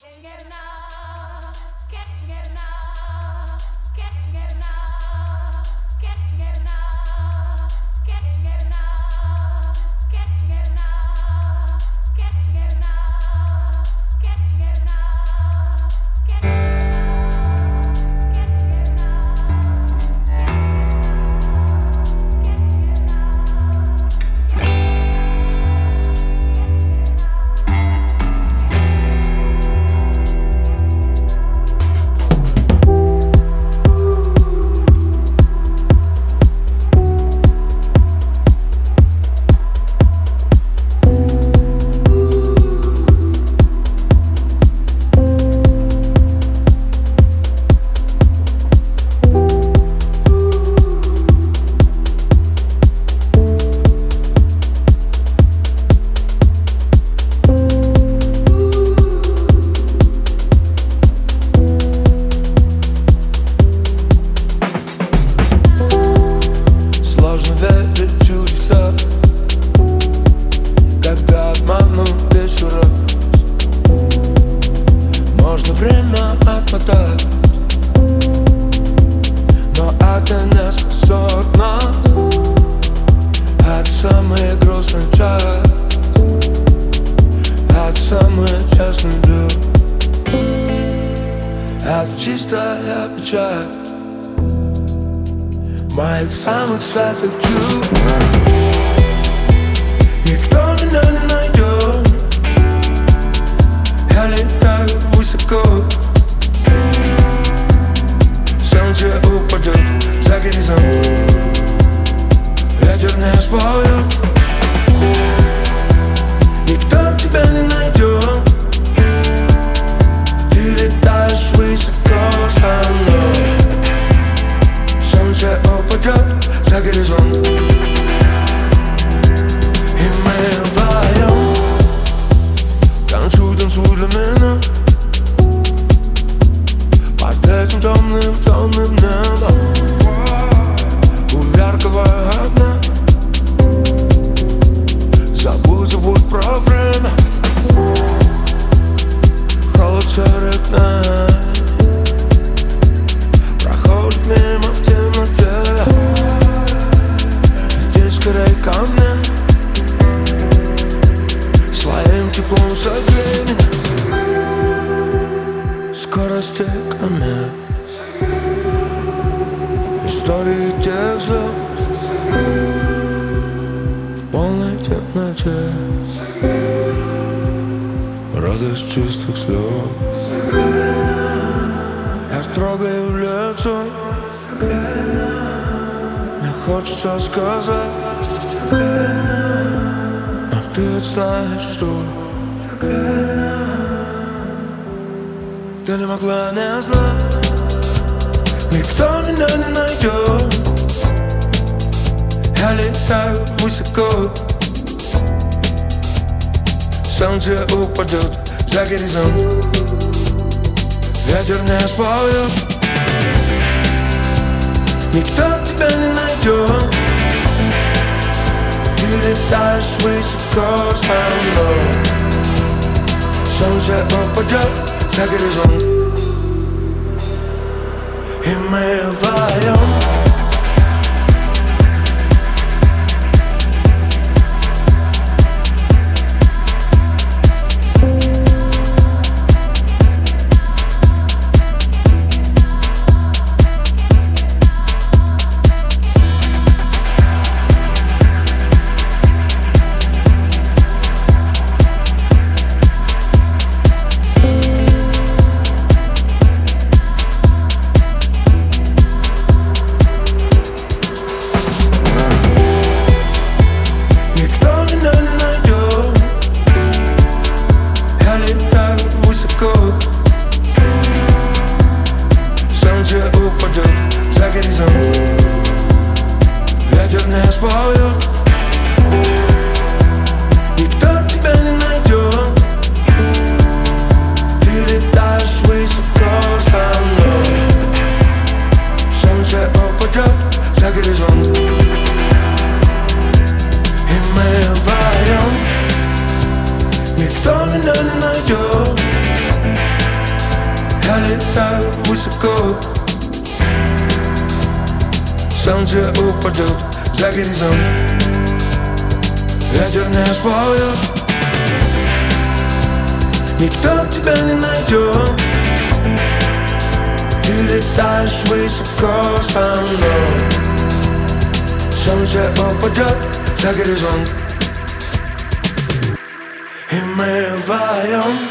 Моих самых светлых чувств никто меня не найдет. Я летаю высоко, солнце упадет за горизонт, ветер не споет. Никто тебя не найдет. Ты летаешь высоко со мной, солнце упадет за горизонт, и мы вдвоем. Танцуй, танцуй для меня под этим темным, темным небом у яркого огня. Забудь, забудь про время, холод серых дней проходит мимо в темноте. Иди скорей ко мне, своим теплом согрей меня. Скорости комет, истории тех звезд в полной темноте, радость чистых слез. Я трогаю лицо, мне хочется сказать, но ты знаешь, что ты не могла не знать. Никто меня не найдет. Я летаю высоко, солнце упадет за горизонт, ветер не споет. Никто тебя не найдет. Ты летаешь высоко со мной, солнце упадет за горизонт, и мы вдвоем. так высоко. Солнце упадет за горизонт, ветер не споет. Никто тебя не найдет. Ты летаешь высоко со мной. Солнце упадет за горизонт, и мы вдвоем.